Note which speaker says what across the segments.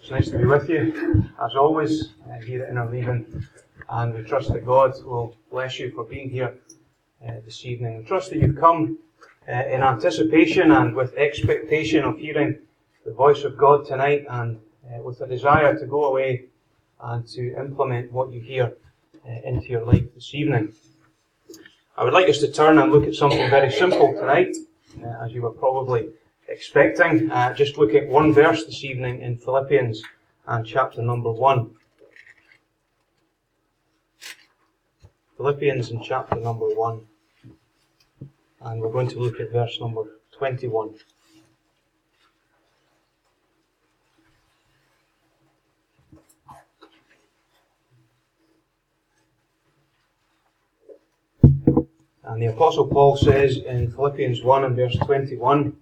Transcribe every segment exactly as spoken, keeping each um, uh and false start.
Speaker 1: It's nice to be with you, as always, uh, here at Inner Leaving, and we trust that God will bless you for being here uh, this evening. We trust that you've come uh, in anticipation and with expectation of hearing the voice of God tonight, and uh, with a desire to go away and to implement what you hear uh, into your life this evening. I would like us to turn and look at something very simple tonight, uh, as you were probably expecting. Uh, just look at one verse this evening in Philippians and chapter number one. Philippians and chapter number one. And we're going to look at verse number twenty-one. And the Apostle Paul says in Philippians one and verse twenty-one,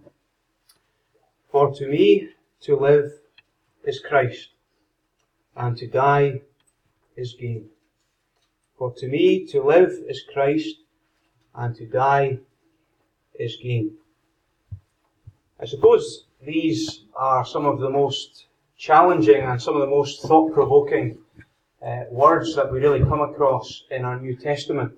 Speaker 1: "For to me to live is Christ, and to die is gain. For to me to live is Christ, and to die is gain." I suppose these are some of the most challenging and some of the most thought-provoking uh, words that we really come across in our New Testament.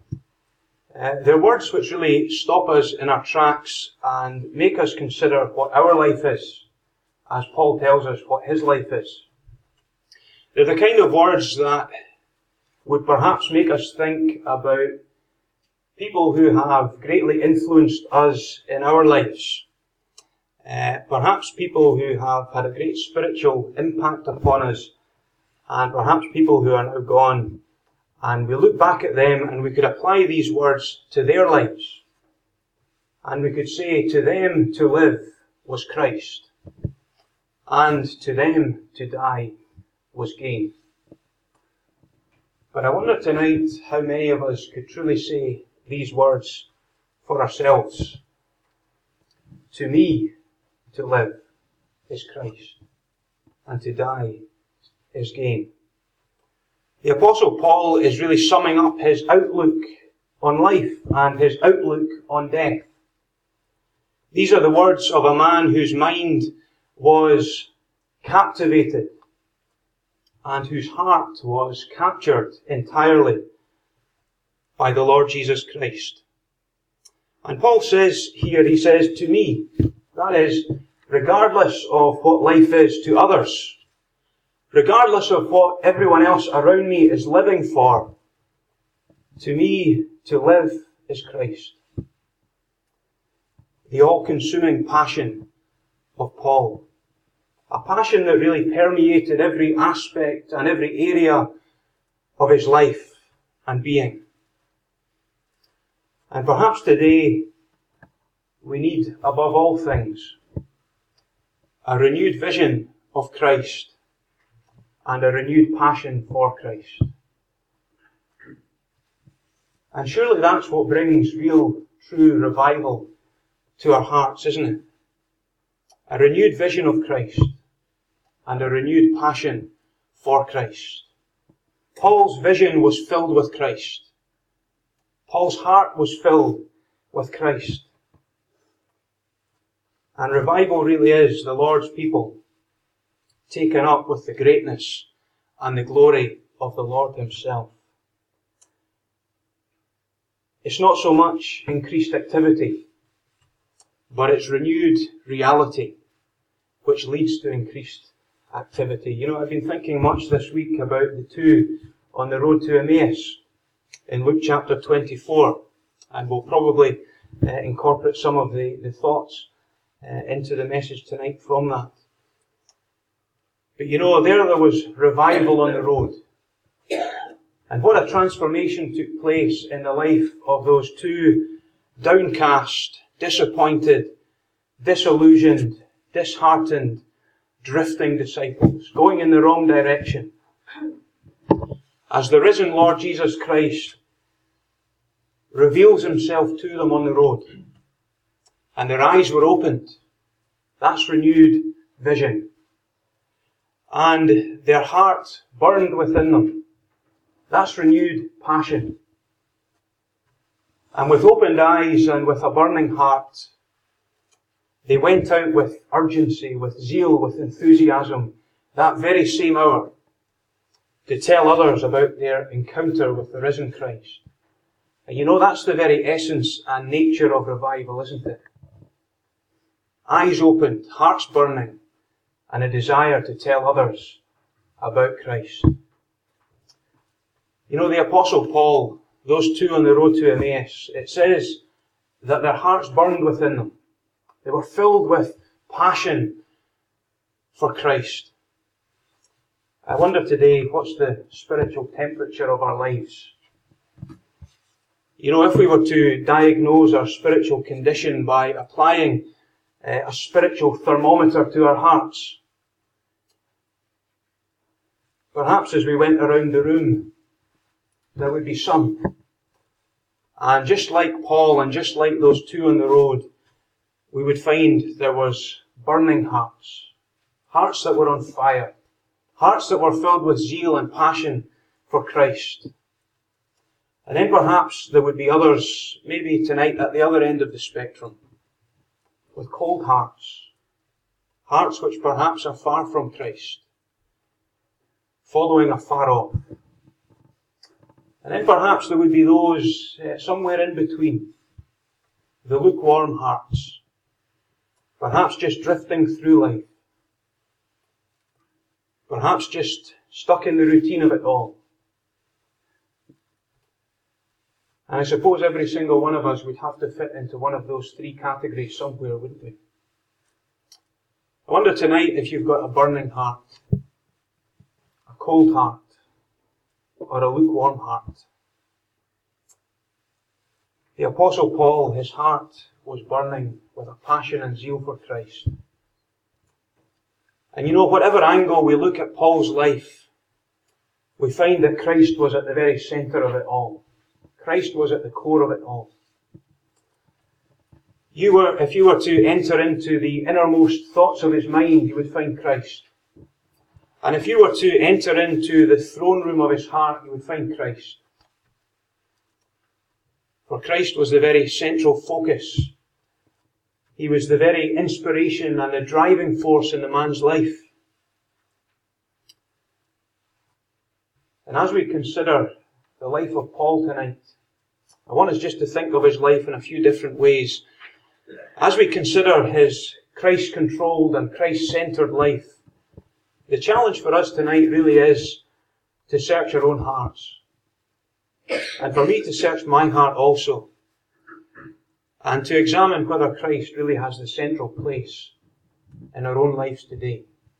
Speaker 1: Uh, they're words which really stop us in our tracks and make us consider what our life is, as Paul tells us what his life is. They're the kind of words that would perhaps make us think about people who have greatly influenced us in our lives. Uh, perhaps people who have had a great spiritual impact upon us, and perhaps people who are now gone. And we look back at them and we could apply these words to their lives. And we could say, to them to live was Christ, and to them to die was gain. But I wonder tonight how many of us could truly say these words for ourselves. To me to live is Christ, and to die is gain. The Apostle Paul is really summing up his outlook on life and his outlook on death. These are the words of a man whose mind was captivated and whose heart was captured entirely by the Lord Jesus Christ. And Paul says here, he says, to me, that is, regardless of what life is to others, regardless of what everyone else around me is living for, to me, to live is Christ. The all-consuming passion of Paul. A passion that really permeated every aspect and every area of his life and being. And perhaps today, we need, above all things, a renewed vision of Christ and a renewed passion for Christ. And surely that's what brings real, true revival to our hearts, isn't it? A renewed vision of Christ and a renewed passion for Christ. Paul's vision was filled with Christ. Paul's heart was filled with Christ. And revival really is the Lord's people taken up with the greatness and the glory of the Lord himself. It's not so much increased activity, but it's renewed reality, which leads to increased activity. You know, I've been thinking much this week about the two on the road to Emmaus in Luke chapter twenty-four, and we'll probably uh, incorporate some of the, the thoughts uh, into the message tonight from that. But you know, there there was revival on the road. And what a transformation took place in the life of those two downcast, disappointed, disillusioned, disheartened, drifting disciples, going in the wrong direction. As the risen Lord Jesus Christ reveals himself to them on the road, and their eyes were opened. That's renewed vision. And their heart burned within them. That's renewed passion. And with opened eyes and with a burning heart, they went out with urgency, with zeal, with enthusiasm that very same hour, to tell others about their encounter with the risen Christ. And you know, that's the very essence and nature of revival, isn't it? Eyes opened, hearts burning, and a desire to tell others about Christ. You know, the Apostle Paul, those two on the road to Emmaus, it says that their hearts burned within them. They were filled with passion for Christ. I wonder today, what's the spiritual temperature of our lives? You know, if we were to diagnose our spiritual condition by applying uh, a spiritual thermometer to our hearts, perhaps as we went around the room, there would be some. And just like Paul and just like those two on the road, we would find there was burning hearts. Hearts that were on fire. Hearts that were filled with zeal and passion for Christ. And then perhaps there would be others, maybe tonight at the other end of the spectrum, with cold hearts. Hearts which perhaps are far from Christ, following afar off. And then perhaps there would be those uh, somewhere in between, the lukewarm hearts, perhaps just drifting through life, perhaps just stuck in the routine of it all. And I suppose every single one of us would have to fit into one of those three categories somewhere, wouldn't we? I wonder tonight if you've got a burning heart, a cold heart, or a lukewarm heart. The Apostle Paul, his heart was burning with a passion and zeal for Christ. And you know, whatever angle we look at Paul's life, we find that Christ was at the very centre of it all. Christ was at the core of it all. You were, if you were to enter into the innermost thoughts of his mind, you would find Christ. And if you were to enter into the throne room of his heart, you would find Christ. For Christ was the very central focus. He was the very inspiration and the driving force in the man's life. And as we consider the life of Paul tonight, I want us just to think of his life in a few different ways. As we consider his Christ-controlled and Christ-centered life, the challenge for us tonight really is to search our own hearts. And for me to search my heart also. And to examine whether Christ really has the central place in our own lives today.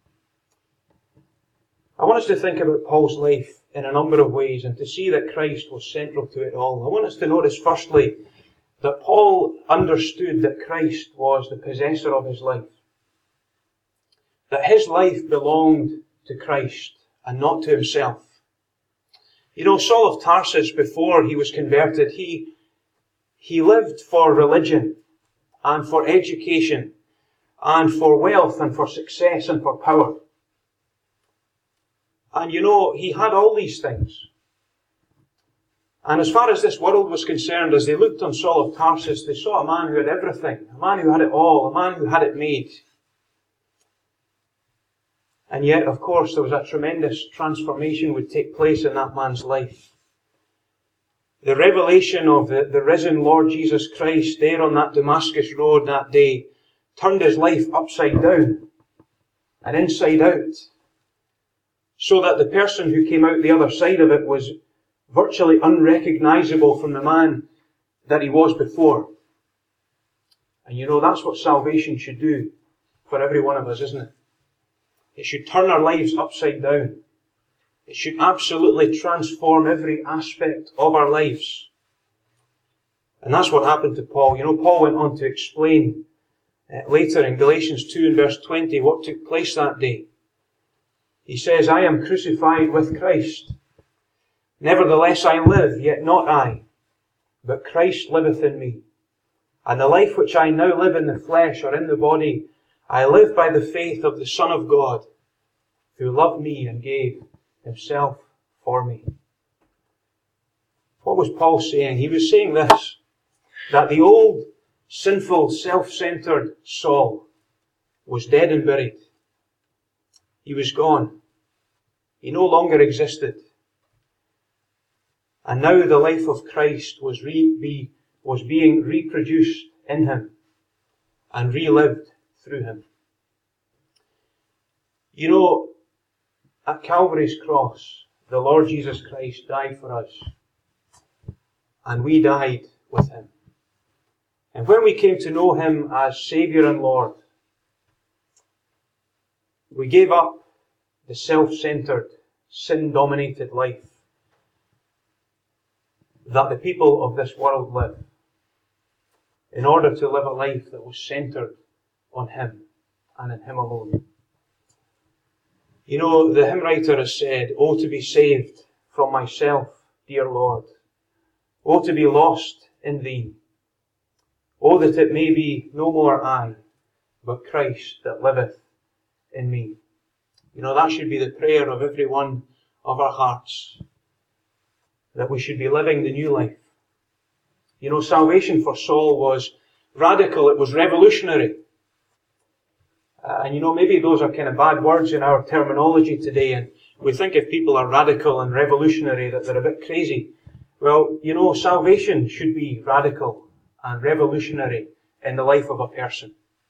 Speaker 1: I want us to think about Paul's life in a number of ways and to see that Christ was central to it all. I want us to notice firstly that Paul understood that Christ was the possessor of his life. That his life belonged to Christ and not to himself. You know, Saul of Tarsus, before he was converted, he, he lived for religion and for education and for wealth and for success and for power. And you know, he had all these things. And as far as this world was concerned, as they looked on Saul of Tarsus, they saw a man who had everything, a man who had it all, a man who had it made. And yet, of course, there was a tremendous transformation would take place in that man's life. The revelation of the, the risen Lord Jesus Christ there on that Damascus road that day turned his life upside down and inside out, so that the person who came out the other side of it was virtually unrecognizable from the man that he was before. And you know, that's what salvation should do for every one of us, isn't it? It should turn our lives upside down. It should absolutely transform every aspect of our lives. And that's what happened to Paul. You know, Paul went on to explain uh, later in Galatians two and verse twenty what took place that day. He says, I am crucified with Christ. Nevertheless I live, yet not I, but Christ liveth in me. And the life which I now live in the flesh or in the body, I live by the faith of the Son of God, who loved me and gave himself for me. What was Paul saying? He was saying this, that the old, sinful, self-centered Saul was dead and buried. He was gone. He no longer existed. And now the life of Christ was, re- be, was being reproduced in him and relived through him. You know, at Calvary's cross, the Lord Jesus Christ died for us. And we died with him. And when we came to know him as Saviour and Lord, we gave up the self-centered, sin-dominated life that the people of this world live, in order to live a life that was centered on him and in him alone. You know, the hymn writer has said, "Oh, to be saved from myself, dear Lord. Oh, to be lost in thee. Oh, that it may be no more I, but Christ that liveth in me." You know, that should be the prayer of every one of our hearts, that we should be living the new life. You know, salvation for Saul was radical, it was revolutionary. Uh, and you know, maybe those are kind of bad words in our terminology today, and we think if people are radical and revolutionary that they're a bit crazy. Well, you know, salvation should be radical and revolutionary in the life of a person.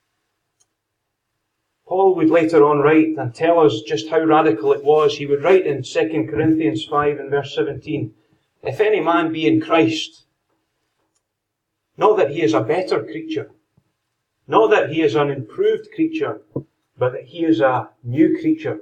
Speaker 1: Paul would later on write and tell us just how radical it was. He would write in Second Corinthians five and verse seventeen, "If any man be in Christ, not that he is a better creature, not that he is an improved creature, but that he is a new creature.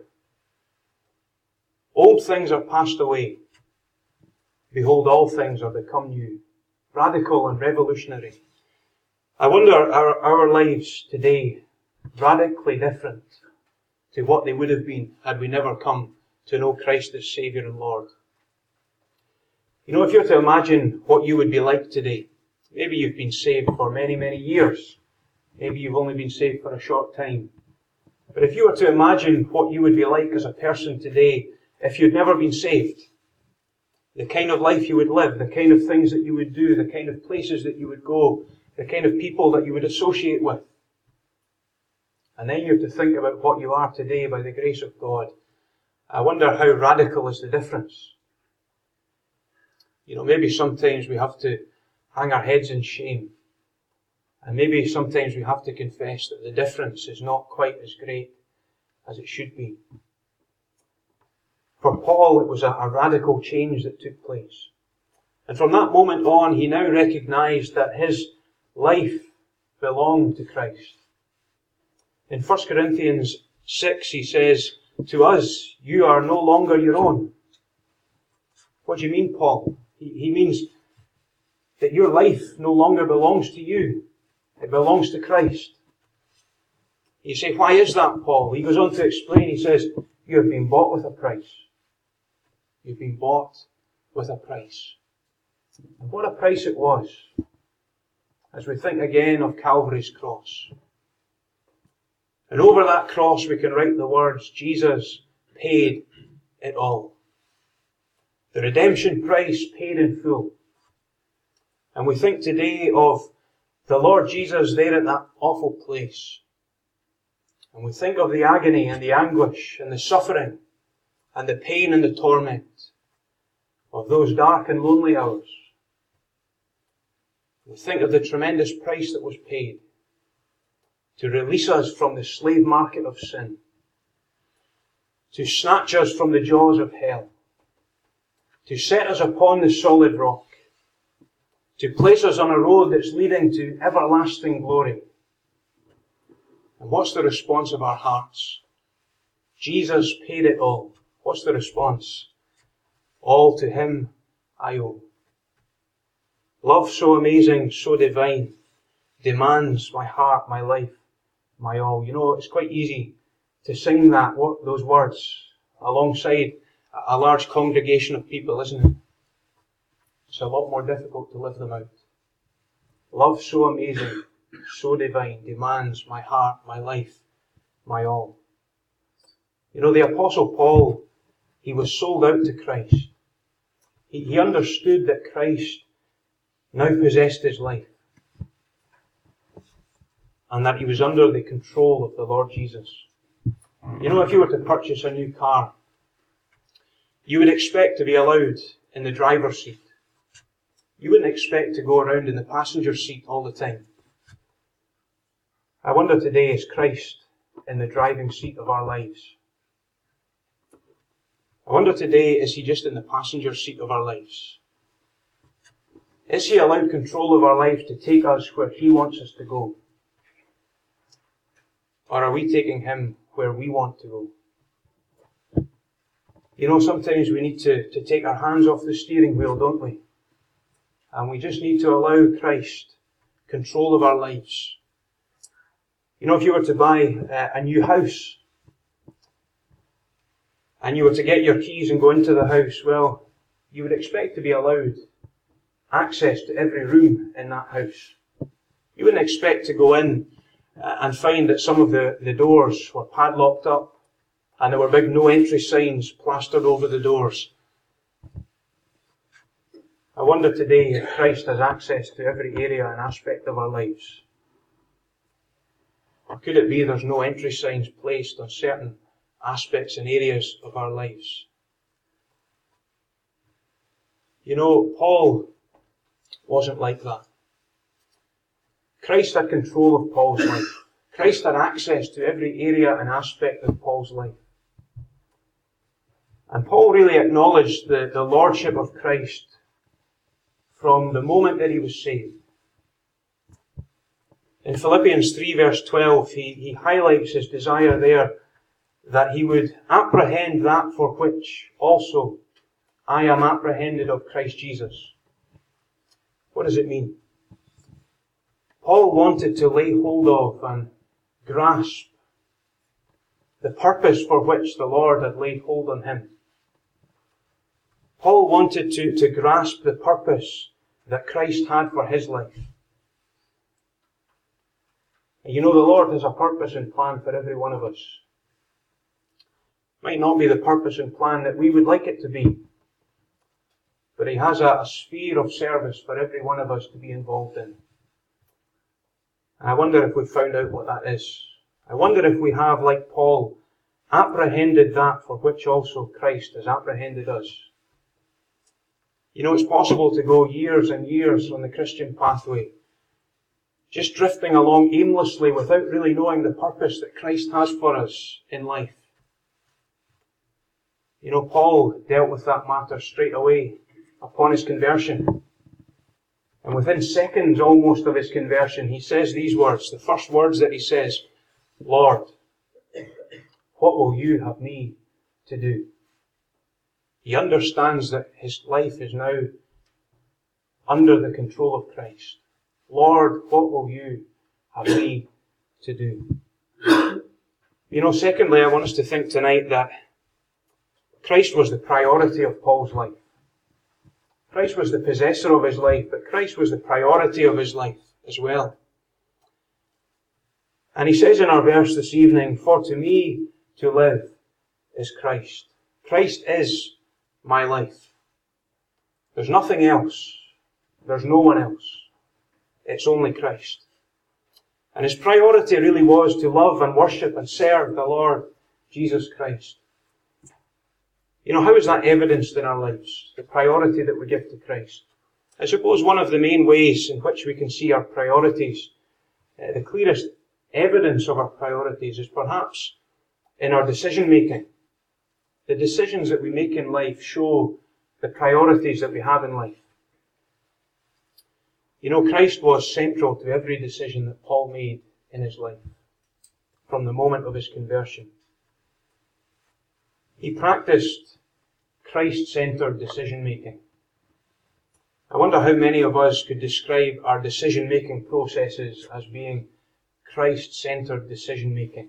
Speaker 1: Old things are passed away. Behold, all things are become new." Radical and revolutionary. I wonder, are our lives today radically different to what they would have been had we never come to know Christ as Saviour and Lord? You know, if you're to imagine what you would be like today, maybe you've been saved for many, many years. Maybe you've only been saved for a short time. But if you were to imagine what you would be like as a person today if you'd never been saved, the kind of life you would live, the kind of things that you would do, the kind of places that you would go, the kind of people that you would associate with, and then you have to think about what you are today by the grace of God, I wonder how radical is the difference. You know, maybe sometimes we have to hang our heads in shame. And maybe sometimes we have to confess that the difference is not quite as great as it should be. For Paul, it was a, a radical change that took place. And from that moment on, he now recognized that his life belonged to Christ. In First Corinthians six, he says, "To us, you are no longer your own." What do you mean, Paul? He, he means that your life no longer belongs to you. It belongs to Christ. You say, why is that, Paul? He goes on to explain, he says, you have been bought with a price. You've been bought with a price. And what a price it was, as we think again of Calvary's cross. And over that cross we can write the words, Jesus paid it all. The redemption price paid in full. And we think today of the Lord Jesus there at that awful place. And we think of the agony and the anguish and the suffering and the pain and the torment of those dark and lonely hours. We think of the tremendous price that was paid to release us from the slave market of sin, to snatch us from the jaws of hell, to set us upon the solid rock, to place us on a road that's leading to everlasting glory. And what's the response of our hearts? Jesus paid it all. What's the response? All to Him I owe. Love so amazing, so divine, demands my heart, my life, my all. You know, it's quite easy to sing that, what, those words alongside a large congregation of people, isn't it? It's a lot more difficult to live them out. Love so amazing, so divine, demands my heart, my life, my all. You know, the Apostle Paul, he was sold out to Christ. He, he understood that Christ now possessed his life, and that he was under the control of the Lord Jesus. You know, if you were to purchase a new car, you would expect to be allowed in the driver's seat. You wouldn't expect to go around in the passenger seat all the time. I wonder today, is Christ in the driving seat of our lives? I wonder today, is He just in the passenger seat of our lives? Is He allowed control of our lives to take us where He wants us to go? Or are we taking Him where we want to go? You know, sometimes we need to, to take our hands off the steering wheel, don't we? And we just need to allow Christ control of our lives. You know, if you were to buy a new house, and you were to get your keys and go into the house, well, you would expect to be allowed access to every room in that house. You wouldn't expect to go in and find that some of the, the doors were padlocked up and there were big no entry signs plastered over the doors. I wonder today if Christ has access to every area and aspect of our lives. Or could it be there's no entry signs placed on certain aspects and areas of our lives? You know, Paul wasn't like that. Christ had control of Paul's life. Christ had access to every area and aspect of Paul's life. And Paul really acknowledged the, the lordship of Christ from the moment that he was saved. In Philippians three verse twelve, he, he highlights his desire there that he would apprehend that for which also I am apprehended of Christ Jesus. What does it mean? Paul wanted to lay hold of and grasp the purpose for which the Lord had laid hold on him. Paul wanted to, to grasp the purpose that Christ had for his life. And you know, the Lord has a purpose and plan for every one of us. Might not be the purpose and plan that we would like it to be, but He has a, a sphere of service for every one of us to be involved in. And I wonder if we've found out what that is. I wonder if we have, like Paul, apprehended that for which also Christ has apprehended us. You know, it's possible to go years and years on the Christian pathway, just drifting along aimlessly without really knowing the purpose that Christ has for us in life. You know, Paul dealt with that matter straight away upon his conversion. And within seconds almost of his conversion, he says these words, the first words that he says, Lord, what will you have me to do? He understands that his life is now under the control of Christ. Lord, what will you have me to do? You know, secondly, I want us to think tonight that Christ was the priority of Paul's life. Christ was the possessor of his life, but Christ was the priority of his life as well. And he says in our verse this evening, for to me to live is Christ. Christ is my life. There's nothing else. There's no one else. It's only Christ. And his priority really was to love and worship and serve the Lord Jesus Christ. You know, how is that evidenced in our lives? The priority that we give to Christ. I suppose one of the main ways in which we can see our priorities, uh, the clearest evidence of our priorities is perhaps in our decision making. The decisions that we make in life show the priorities that we have in life. You know, Christ was central to every decision that Paul made in his life, from the moment of his conversion. He practiced Christ-centered decision-making. I wonder how many of us could describe our decision-making processes as being Christ-centered decision-making.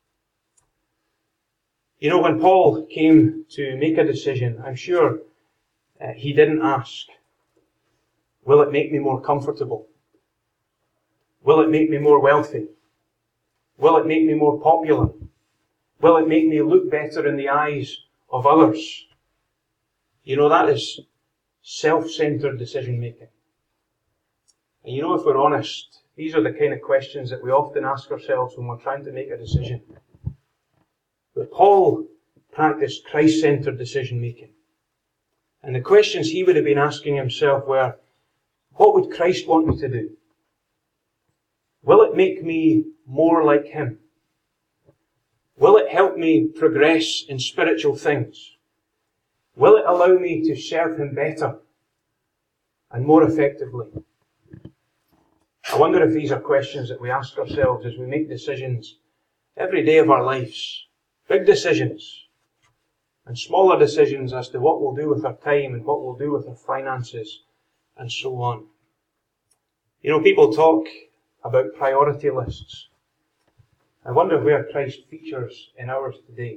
Speaker 1: You know, when Paul came to make a decision, I'm sure uh, he didn't ask, will it make me more comfortable? Will it make me more wealthy? Will it make me more popular? Will it make me look better in the eyes of others? You know, that is self-centered decision-making. And you know, if we're honest, these are the kind of questions that we often ask ourselves when we're trying to make a decision. But Paul practiced Christ-centered decision-making. And the questions he would have been asking himself were, what would Christ want me to do? Will it make me more like Him? Will it help me progress in spiritual things? Will it allow me to serve Him better and more effectively? I wonder if these are questions that we ask ourselves as we make decisions every day of our lives. Big decisions and smaller decisions as to what we'll do with our time and what we'll do with our finances and so on. You know, people talk about priority lists. I wonder where Christ features in ours today.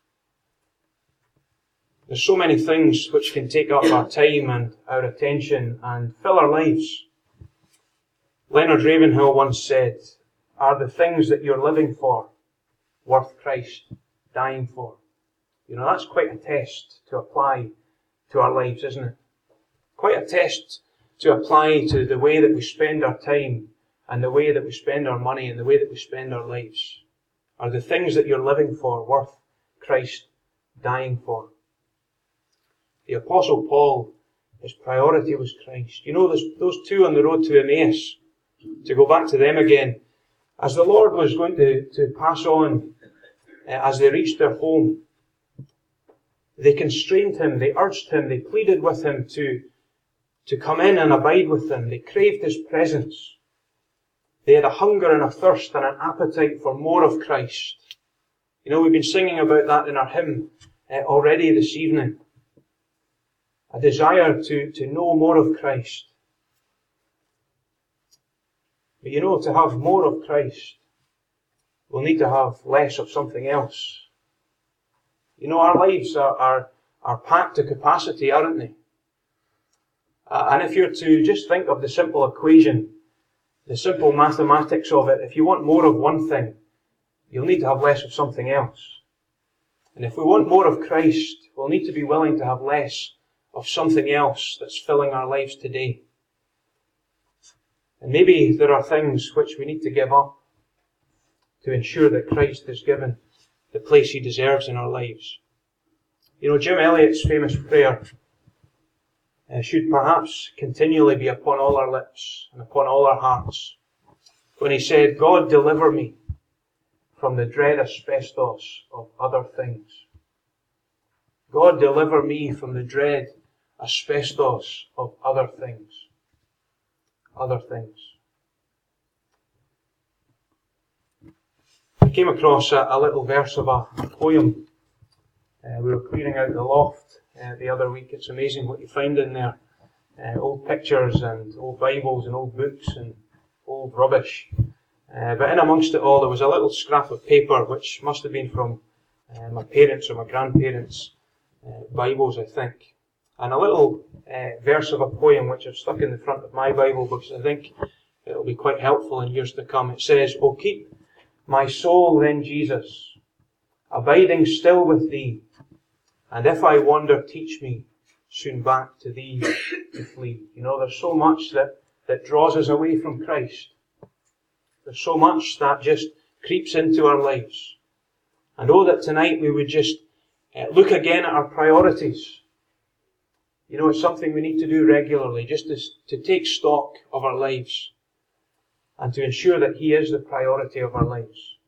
Speaker 1: There's so many things which can take up our time and our attention and fill our lives. Leonard Ravenhill once said, "Are the things that you're living for worth Christ dying for?" You know, that's quite a test to apply to our lives, isn't it? Quite a test to apply to the way that we spend our time and the way that we spend our money and the way that we spend our lives. Are the things that you're living for worth Christ dying for? The Apostle Paul, his priority was Christ. You know, those two on the road to Emmaus, to go back to them again, as the Lord was going to, to pass on, uh, as they reached their home, they constrained him, they urged him, they pleaded with him to, to come in and abide with them. They craved his presence. They had a hunger and a thirst and an appetite for more of Christ. You know, we've been singing about that in our hymn uh, already this evening. A desire to, to know more of Christ. But you know, to have more of Christ, we'll need to have less of something else. You know, our lives are, are, are packed to capacity, aren't they? Uh, and if you're to just think of the simple equation, the simple mathematics of it, if you want more of one thing, you'll need to have less of something else. And if we want more of Christ, we'll need to be willing to have less of something else that's filling our lives today. And maybe there are things which we need to give up to ensure that Christ is given the place He deserves in our lives. You know, Jim Elliot's famous prayer uh, should perhaps continually be upon all our lips and upon all our hearts. When he said, "God, deliver me from the dread asbestos of other things." God, deliver me from the dread asbestos of other things. Other things. I came across a, a little verse of a, a poem. Uh, we were clearing out the loft uh, the other week. It's amazing what you find in there. Uh, old pictures and old Bibles and old books and old rubbish. Uh, but in amongst it all, there was a little scrap of paper which must have been from uh, my parents' or my grandparents' uh, Bibles, I think. And a little uh, verse of a poem which I've stuck in the front of my Bible because I think it'll be quite helpful in years to come. It says, "O keep my soul then, Jesus, abiding still with Thee, and if I wander, teach me soon back to Thee to flee." You know, there's so much that, that draws us away from Christ. There's so much that just creeps into our lives. And oh, that tonight we would just uh, look again at our priorities. You know, it's something we need to do regularly, just to, to take stock of our lives and to ensure that He is the priority of our lives.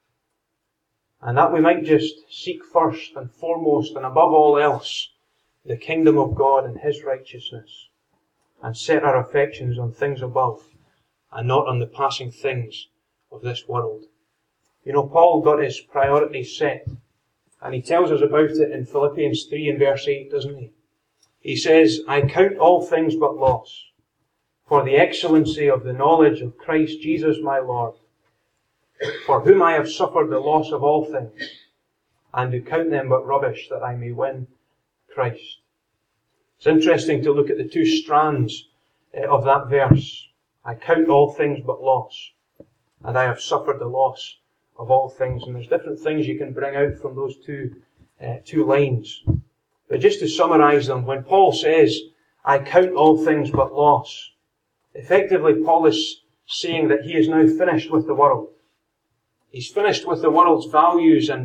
Speaker 1: And that we might just seek first and foremost and above all else the kingdom of God and His righteousness, and set our affections on things above and not on the passing things of this world. You know, Paul got his priorities set, and he tells us about it in Philippians three and verse eight, doesn't he? He says, "I count all things but loss, for the excellency of the knowledge of Christ Jesus my Lord, for whom I have suffered the loss of all things, and do count them but rubbish, that I may win Christ." It's interesting to look at the two strands of that verse. I count all things but loss, and I have suffered the loss of all things. And there's different things you can bring out from those two, uh, two lines. But just to summarise them, when Paul says, "I count all things but loss," effectively Paul is saying that he is now finished with the world. He's finished with the world's values and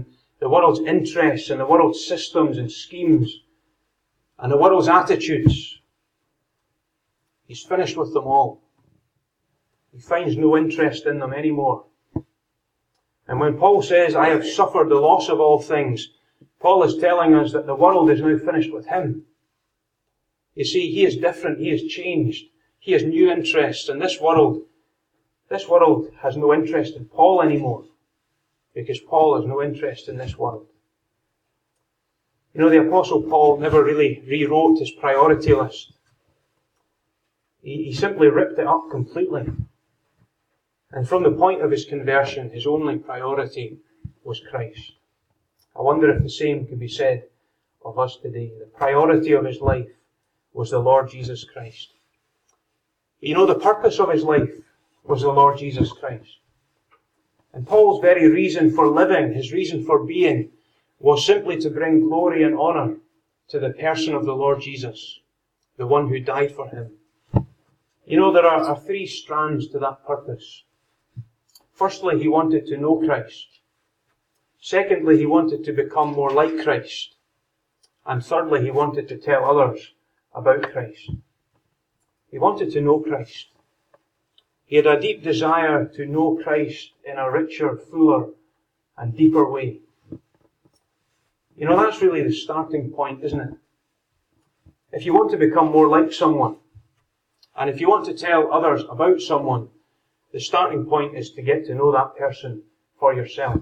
Speaker 1: the world's interests and the world's systems and schemes and the world's attitudes. He's finished with them all. He finds no interest in them anymore. And when Paul says, I have suffered the loss of all things, Paul is telling us that the world is now finished with him. You see, he is different, he has changed, he has new interests, and this world, this world has no interest in Paul anymore, because Paul has no interest in this world. You know, the Apostle Paul never really rewrote his priority list. He, he simply ripped it up completely. And from the point of his conversion, his only priority was Christ. I wonder if the same could be said of us today. The priority of his life was the Lord Jesus Christ. You know, the purpose of his life was the Lord Jesus Christ. And Paul's very reason for living, his reason for being, was simply to bring glory and honour to the person of the Lord Jesus, the one who died for him. You know, there are, are three strands to that purpose. Firstly, he wanted to know Christ. Secondly, he wanted to become more like Christ. And thirdly, he wanted to tell others about Christ. He wanted to know Christ. He had a deep desire to know Christ in a richer, fuller, and deeper way. You know, that's really the starting point, isn't it? If you want to become more like someone, and if you want to tell others about someone, the starting point is to get to know that person for yourself.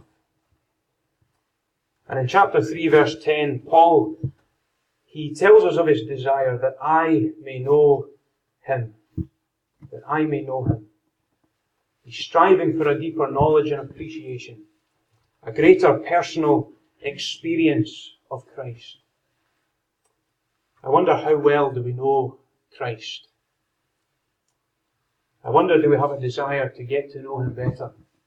Speaker 1: And in chapter three, verse ten, Paul, he tells us of his desire that I may know him. That I may know him. He's striving for a deeper knowledge and appreciation, a greater personal experience of Christ. I wonder how well do we know Christ? I wonder, do we have a desire to get to know him better?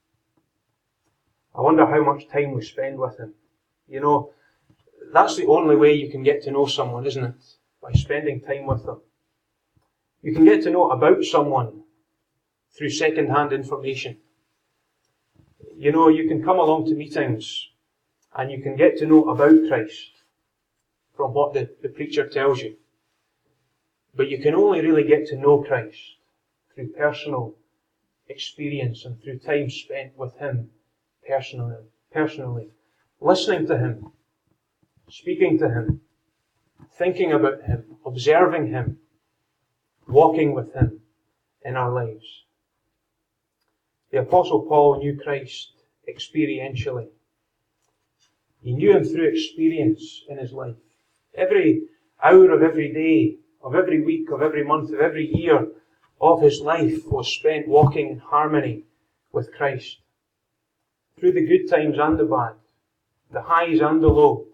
Speaker 1: I wonder how much time we spend with him. You know, that's the only way you can get to know someone, isn't it? By spending time with them. You can get to know about someone through second-hand information. You know, you can come along to meetings and you can get to know about Christ from what the, the preacher tells you. But you can only really get to know Christ through personal experience and through time spent with him personally, personally, listening to him, speaking to him, thinking about him, observing him, walking with him in our lives. The Apostle Paul knew Christ experientially. He knew him through experience in his life. Every hour of every day, of every week, of every month, of every year of his life was spent walking in harmony with Christ. Through the good times and the bad, the highs and the low.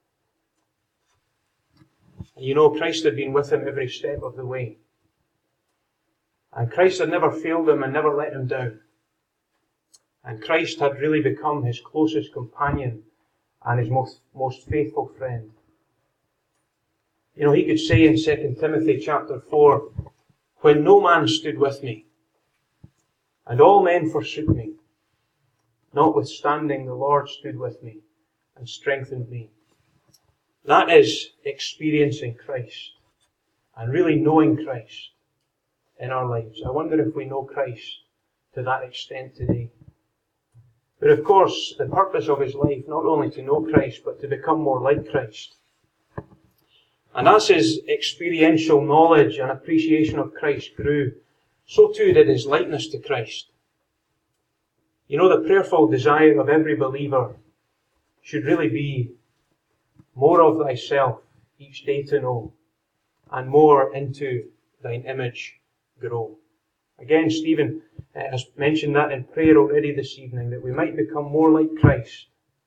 Speaker 1: And you know, Christ had been with him every step of the way. And Christ had never failed him and never let him down. And Christ had really become his closest companion and his most, most faithful friend. You know, he could say in Second Timothy chapter four, when no man stood with me, and all men forsook me, notwithstanding the Lord stood with me and strengthened me. That is experiencing Christ and really knowing Christ in our lives. I wonder if we know Christ to that extent today. But of course, the purpose of his life, not only to know Christ, but to become more like Christ. And as his experiential knowledge and appreciation of Christ grew, so too did his likeness to Christ. You know, the prayerful desire of every believer should really be more of thyself each day to know, and more into thine image grow. Again, Stephen has mentioned that in prayer already this evening, that we might become more like Christ.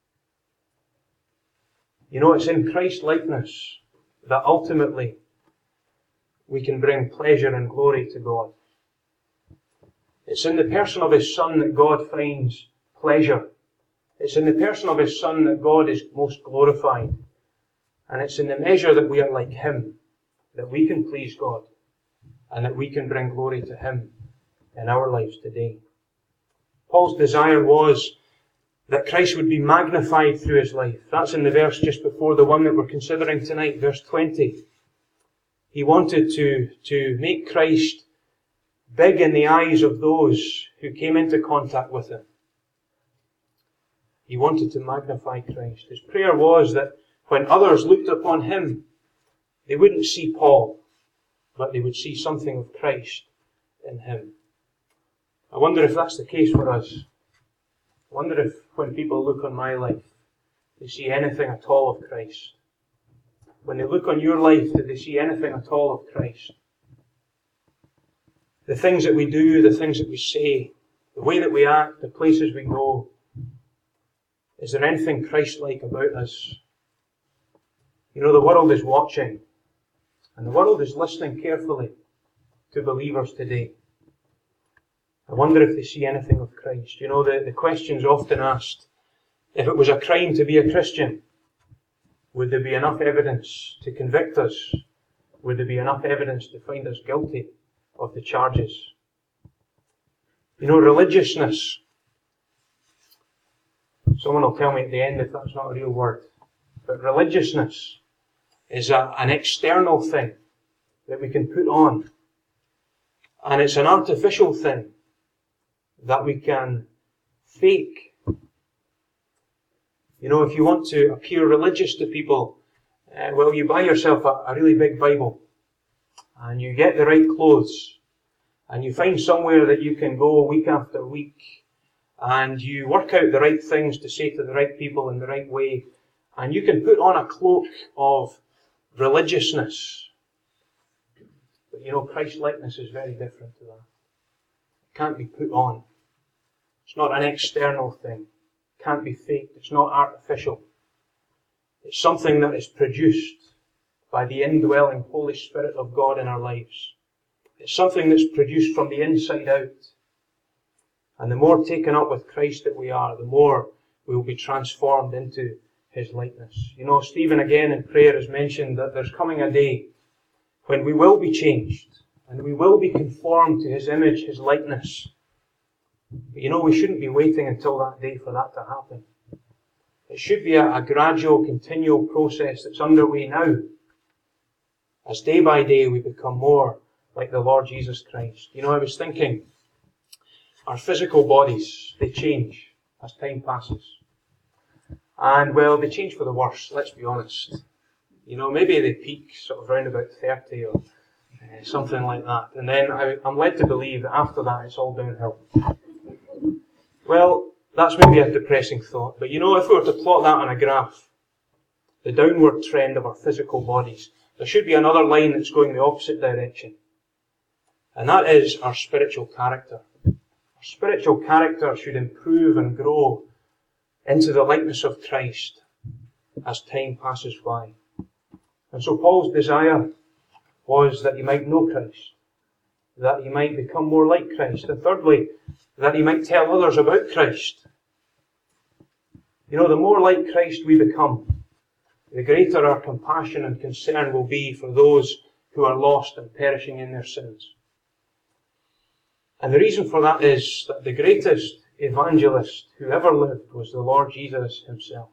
Speaker 1: You know, it's in Christ's likeness that ultimately we can bring pleasure and glory to God. It's in the person of his Son that God finds pleasure. It's in the person of his Son that God is most glorified. And it's in the measure that we are like him that we can please God and that we can bring glory to him in our lives today. Paul's desire was that Christ would be magnified through his life. That's in the verse just before the one that we're considering tonight, verse twenty. He wanted to, to make Christ big in the eyes of those who came into contact with him. He wanted to magnify Christ. His prayer was that when others looked upon him, they wouldn't see Paul, but they would see something of Christ in him. I wonder if that's the case for us. I wonder if when people look on my life, they see anything at all of Christ. When they look on your life, do they see anything at all of Christ? The things that we do, the things that we say, the way that we act, the places we go, is there anything Christ-like about us? You know, the world is watching, and the world is listening carefully to believers today. I wonder if they see anything of Christ. You know, the, the question's often asked, if it was a crime to be a Christian, would there be enough evidence to convict us? Would there be enough evidence to find us guilty of the charges? You know, religiousness. Someone will tell me at the end if that's not a real word. But religiousness is a, an external thing that we can put on. And it's an artificial thing that we can fake. You know, if you want to appear religious to people, uh, well, you buy yourself a, a really big Bible, and you get the right clothes, and you find somewhere that you can go week after week, and you work out the right things to say to the right people in the right way, and you can put on a cloak of religiousness. But you know, Christ-likeness is very different to that. It can't be put on. It's not an external thing. It can't be faked. It's not artificial. It's something that is produced by the indwelling Holy Spirit of God in our lives. It's something that's produced from the inside out. And the more taken up with Christ that we are, the more we will be transformed into his likeness. You know, Stephen again in prayer has mentioned that there's coming a day when we will be changed and we will be conformed to his image, his likeness. But you know, we shouldn't be waiting until that day for that to happen. It should be a, a gradual, continual process that's underway now. As day by day we become more like the Lord Jesus Christ. You know, I was thinking, our physical bodies, they change as time passes. And, well, they change for the worse, let's be honest. You know, maybe they peak sort of round about thirty or uh, something like that. And then I, I'm led to believe that after that it's all downhill. Well, that's maybe a depressing thought. But you know, if we were to plot that on a graph, the downward trend of our physical bodies, there should be another line that's going the opposite direction. And that is our spiritual character. Our spiritual character should improve and grow into the likeness of Christ as time passes by. And so Paul's desire was that he might know Christ, that he might become more like Christ, and thirdly, that he might tell others about Christ. You know, the more like Christ we become, the greater our compassion and concern will be for those who are lost and perishing in their sins. And the reason for that is that the greatest evangelist who ever lived was the Lord Jesus himself.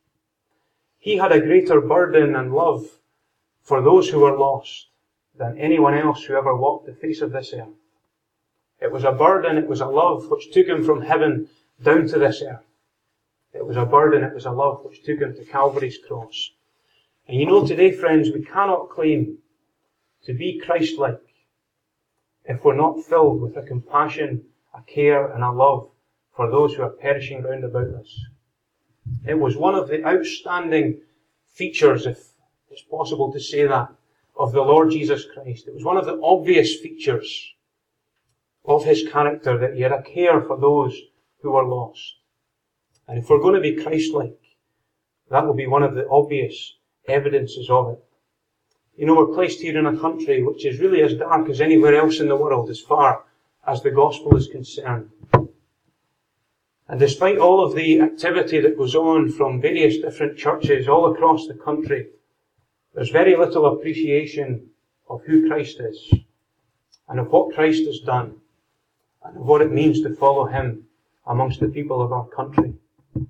Speaker 1: He had a greater burden and love for those who were lost than anyone else who ever walked the face of this earth. It was a burden, it was a love which took him from heaven down to this earth. It was a burden, it was a love which took him to Calvary's cross. And you know, today, friends, we cannot claim to be Christ-like if we're not filled with a compassion, a care, and a love for those who are perishing round about us. It was one of the outstanding features, if it's possible to say that, of the Lord Jesus Christ. It was one of the obvious features of his character, that he had a care for those who were lost. And if we're going to be Christ-like, that will be one of the obvious evidences of it. You know, we're placed here in a country which is really as dark as anywhere else in the world as far as the gospel is concerned. And despite all of the activity that goes on from various different churches all across the country, there's very little appreciation of who Christ is, and of what Christ has done, and of what it means to follow him amongst the people of our country.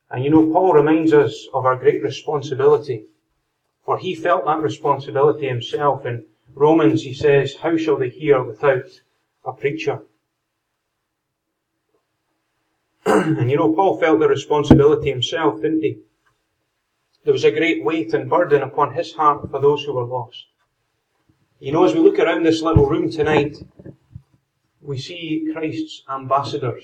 Speaker 1: And you know, Paul reminds us of our great responsibility, for he felt that responsibility himself. In Romans, he says, how shall they hear without a preacher? And you know, Paul felt the responsibility himself, didn't he? There was a great weight and burden upon his heart for those who were lost. You know, as we look around this little room tonight, we see Christ's ambassadors.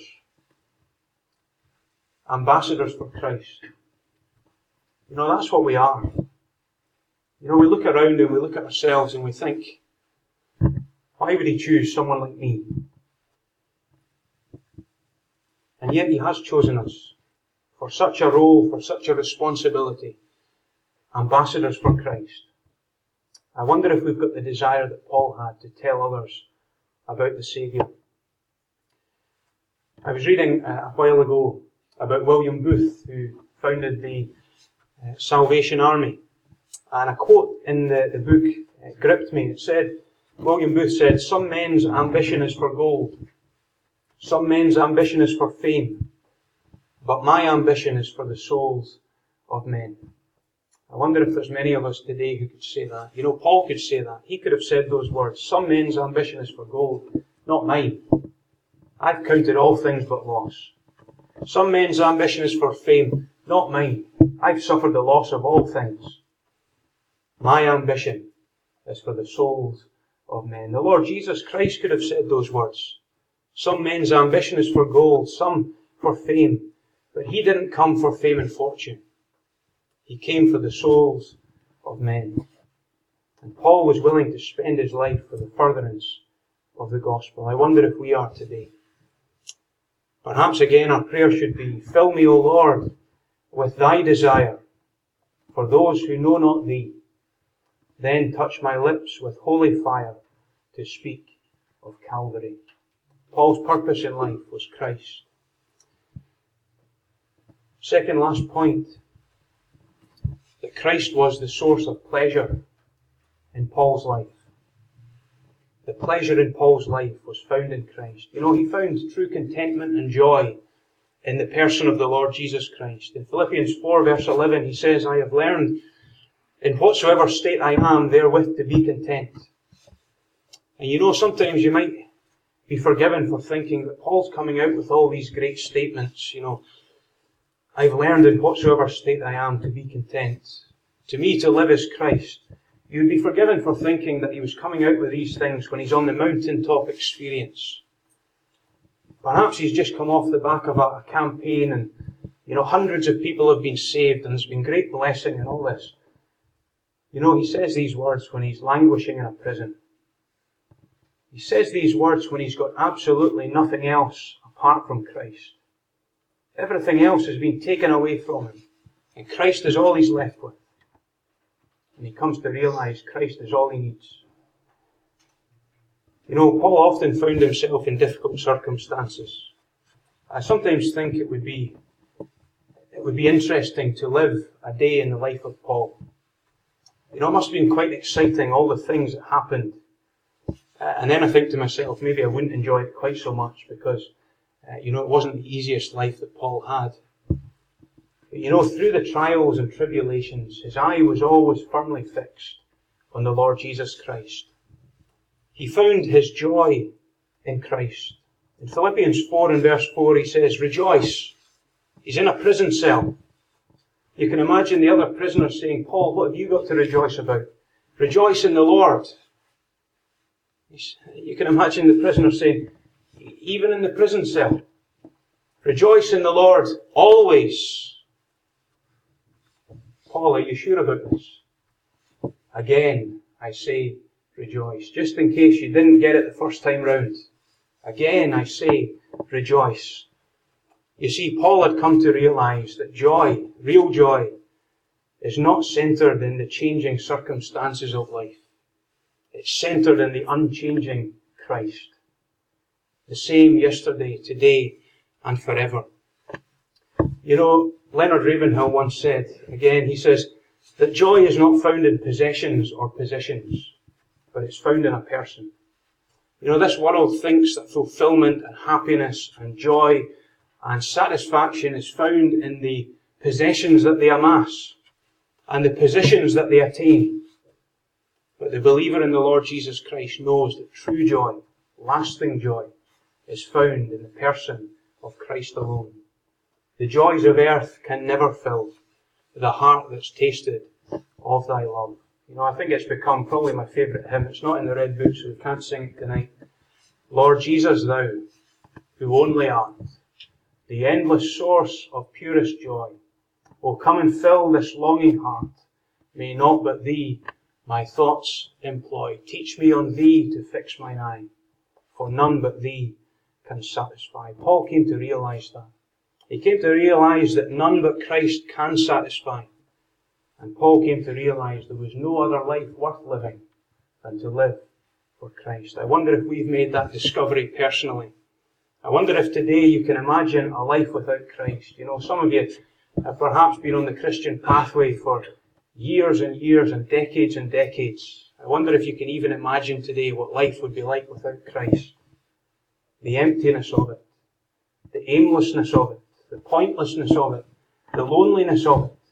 Speaker 1: Ambassadors for Christ. You know, that's what we are. You know, we look around and we look at ourselves and we think, why would he choose someone like me? And yet he has chosen us for such a role, for such a responsibility. Ambassadors for Christ. I wonder if we've got the desire that Paul had to tell others about the Saviour. I was reading uh, a while ago about William Booth, who founded the uh, Salvation Army. And a quote in the, the book uh, gripped me. It said, William Booth said, some men's ambition is for gold. Some men's ambition is for fame. But my ambition is for the souls of men. I wonder if there's many of us today who could say that. You know, Paul could say that. He could have said those words. Some men's ambition is for gold, not mine. I've counted all things but loss. Some men's ambition is for fame, not mine. I've suffered the loss of all things. My ambition is for the souls of men. The Lord Jesus Christ could have said those words. Some men's ambition is for gold, some for fame. But he didn't come for fame and fortune. He came for the souls of men. And Paul was willing to spend his life for the furtherance of the gospel. I wonder if we are today. Perhaps again our prayer should be, fill me, O Lord, with thy desire for those who know not thee. Then touch my lips with holy fire to speak of Calvary. Paul's purpose in life was Christ. Second last point, that Christ was the source of pleasure in Paul's life. The pleasure in Paul's life was found in Christ. You know, he found true contentment and joy in the person of the Lord Jesus Christ. In Philippians four verse eleven, he says, I have learned in whatsoever state I am therewith to be content. And you know, sometimes you might be forgiven for thinking that Paul's coming out with all these great statements, you know, I've learned in whatsoever state I am to be content. To me, to live is Christ. You'd be forgiven for thinking that he was coming out with these things when he's on the mountaintop experience. Perhaps he's just come off the back of a, a campaign and, you know, hundreds of people have been saved and there's been great blessing and all this. You know, he says these words when he's languishing in a prison. He says these words when he's got absolutely nothing else apart from Christ. Everything else has been taken away from him. And Christ is all he's left with. And he comes to realize Christ is all he needs. You know, Paul often found himself in difficult circumstances. I sometimes think it would be it would be interesting to live a day in the life of Paul. You know, it must have been quite exciting, all the things that happened. Uh, and then I think to myself, maybe I wouldn't enjoy it quite so much because Uh, you know, it wasn't the easiest life that Paul had. But you know, through the trials and tribulations, his eye was always firmly fixed on the Lord Jesus Christ. He found his joy in Christ. In Philippians four and verse four, he says, rejoice. He's in a prison cell. You can imagine the other prisoners saying, Paul, what have you got to rejoice about? Rejoice in the Lord. You can imagine the prisoner saying, even in the prison cell, rejoice in the Lord always. Paul, are you sure about this? Again, I say rejoice. Just in case you didn't get it the first time round. Again, I say rejoice. You see, Paul had come to realize that joy, real joy, is not centered in the changing circumstances of life. It's centered in the unchanging Christ. The same yesterday, today, and forever. You know, Leonard Ravenhill once said, again, he says, that joy is not found in possessions or positions, but it's found in a person. You know, this world thinks that fulfillment and happiness and joy and satisfaction is found in the possessions that they amass, and the positions that they attain. But the believer in the Lord Jesus Christ knows that true joy, lasting joy, is found in the person of Christ alone. The joys of earth can never fill the heart that's tasted of thy love. You know, I think it's become probably my favourite hymn. It's not in the Red Book, so we can't sing it tonight. Lord Jesus, thou, who only art, the endless source of purest joy, O come and fill this longing heart. May not but thee my thoughts employ. Teach me on thee to fix mine eye, for none but thee can satisfy. Paul came to realise that. He came to realise that none but Christ can satisfy. And Paul came to realise there was no other life worth living than to live for Christ. I wonder if we've made that discovery personally. I wonder if today you can imagine a life without Christ. You know, some of you have perhaps been on the Christian pathway for years and years and decades and decades. I wonder if you can even imagine today what life would be like without Christ. The emptiness of it, the aimlessness of it, the pointlessness of it, the loneliness of it.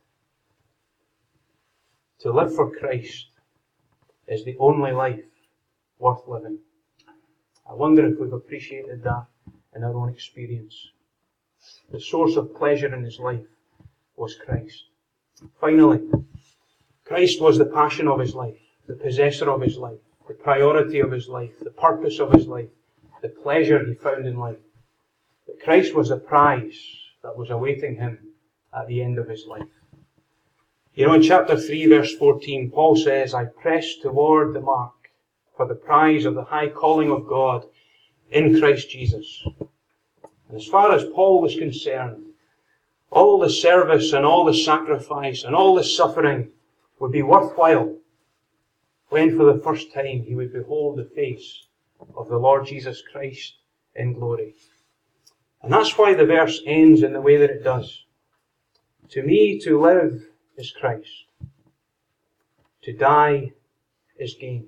Speaker 1: To live for Christ is the only life worth living. I wonder if we've appreciated that in our own experience. The source of pleasure in his life was Christ. Finally, Christ was the passion of his life, the possessor of his life, the priority of his life, the purpose of his life, the pleasure he found in life. But Christ was the prize that was awaiting him at the end of his life. You know, in chapter three, verse fourteen, Paul says, I press toward the mark for the prize of the high calling of God in Christ Jesus. And as far as Paul was concerned, all the service and all the sacrifice and all the suffering would be worthwhile when for the first time he would behold the face of the Lord Jesus Christ in glory. And that's why the verse ends in the way that it does. To me to live is Christ. To die is gain.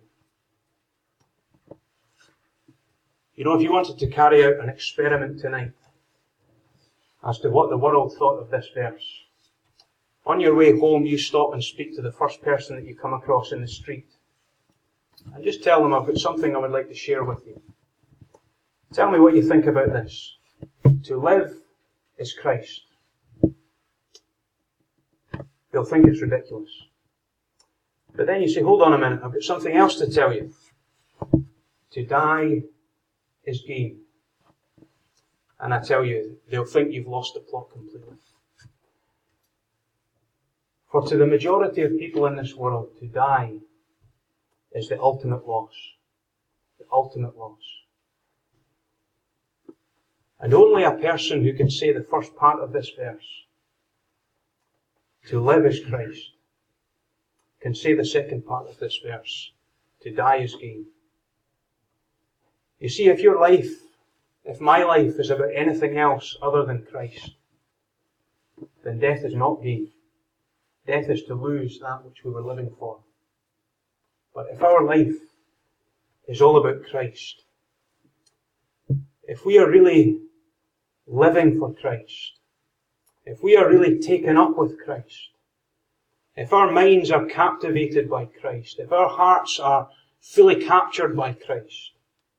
Speaker 1: You know, if you wanted to carry out an experiment tonight as to what the world thought of this verse, on your way home you stop and speak to the first person that you come across in the street. And just tell them, I've got something I would like to share with you. Tell me what you think about this. To live is Christ. They'll think it's ridiculous. But then you say, hold on a minute, I've got something else to tell you. To die is gain. And I tell you, they'll think you've lost the plot completely. For to the majority of people in this world, to die is the ultimate loss. The ultimate loss. And only a person who can say the first part of this verse, to live is Christ, can say the second part of this verse, to die is gain. You see, if your life, if my life is about anything else other than Christ, then death is not gain. Death is to lose that which we were living for. But if our life is all about Christ, if we are really living for Christ, if we are really taken up with Christ, if our minds are captivated by Christ, if our hearts are fully captured by Christ,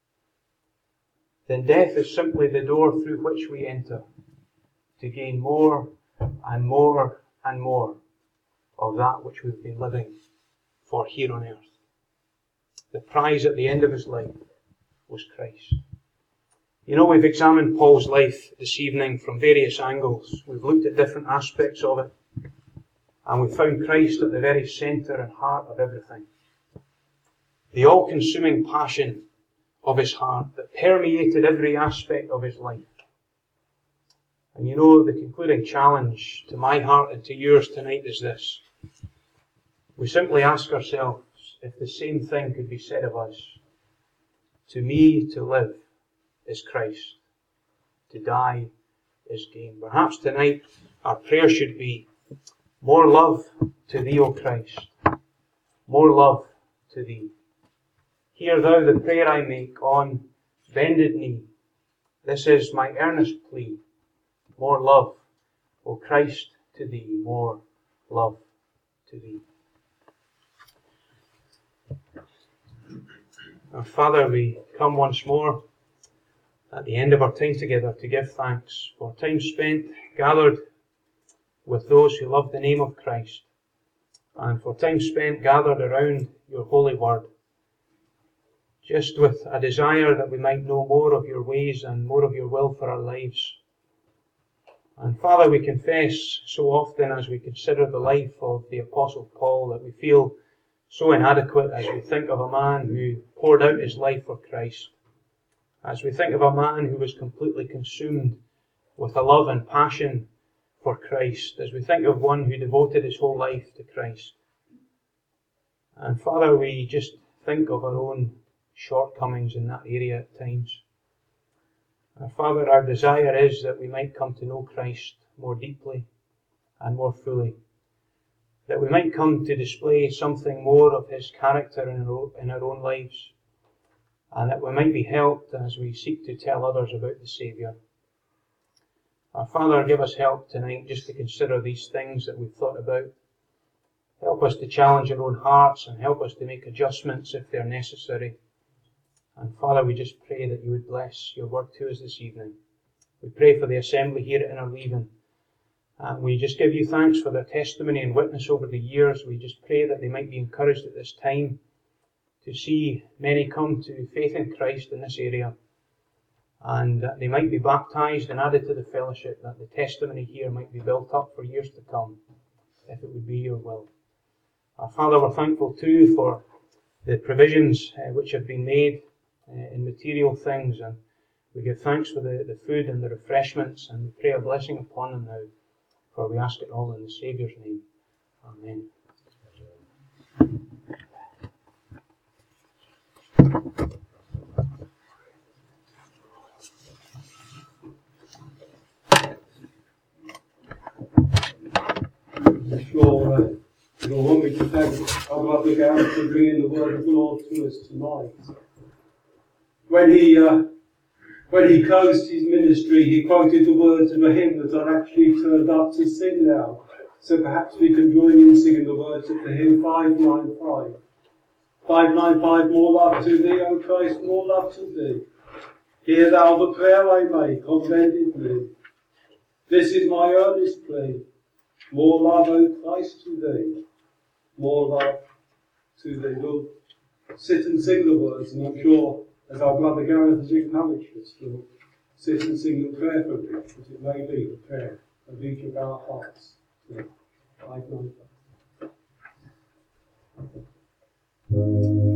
Speaker 1: then death is simply the door through which we enter to gain more and more and more of that which we've been living for here on earth. The prize at the end of his life was Christ. You know, we've examined Paul's life this evening from various angles. We've looked at different aspects of it. And we've found Christ at the very centre and heart of everything. The all-consuming passion of his heart that permeated every aspect of his life. And you know, the concluding challenge to my heart and to yours tonight is this. We simply ask ourselves if the same thing could be said of us. To me, to live is Christ. To die is gain. Perhaps tonight our prayer should be, more love to thee, O Christ. More love to thee. Hear thou the prayer I make on bended knee. This is my earnest plea. More love, O Christ, to thee, more love to thee. Our Father, we come once more at the end of our time together to give thanks for time spent gathered with those who love the name of Christ, and for time spent gathered around your holy word, just with a desire that we might know more of your ways and more of your will for our lives. And Father, we confess so often as we consider the life of the Apostle Paul that we feel so inadequate as we think of a man who poured out his life for Christ, as we think of a man who was completely consumed with a love and passion for Christ, as we think of one who devoted his whole life to Christ. And Father, we just think of our own shortcomings in that area at times. And Father, our desire is that we might come to know Christ more deeply and more fully, that we might come to display something more of his character in our, in our own lives, and that we might be helped as we seek to tell others about the Saviour. Our Father, give us help tonight just to consider these things that we've thought about. Help us to challenge our own hearts and help us to make adjustments if they're necessary. And Father, we just pray that you would bless your word to us this evening. We pray for the assembly here at Innerleithen. And we just give you thanks for their testimony and witness over the years. We just pray that they might be encouraged at this time to see many come to faith in Christ in this area, and that they might be baptized and added to the fellowship, that the testimony here might be built up for years to come, if it would be your will. Our Father, we're thankful too for the provisions uh, which have been made uh, in material things, and we give thanks for the, the food and the refreshments, and we pray a blessing upon them now, for we ask it all in the Saviour's name. Amen.
Speaker 2: I'm sure uh, you'll want me to thank our brother Gareth for bringing the word of the Lord to us tonight. When he uh, when he closed his ministry, he quoted the words of a hymn that I've actually turned up to sing now. So perhaps we can join in singing the words of the hymn five ninety-five. five ninety-five, more love to thee, O Christ, more love to thee. Hear thou the prayer I make on bended knee. This is my earnest plea. More love, O Christ, to thee. More love to thee. We'll sit and sing the words, and I'm sure, as our brother Gareth has acknowledged us, we'll sit and sing the prayer for it, that it may be the prayer of each of our hearts. five ninety-five.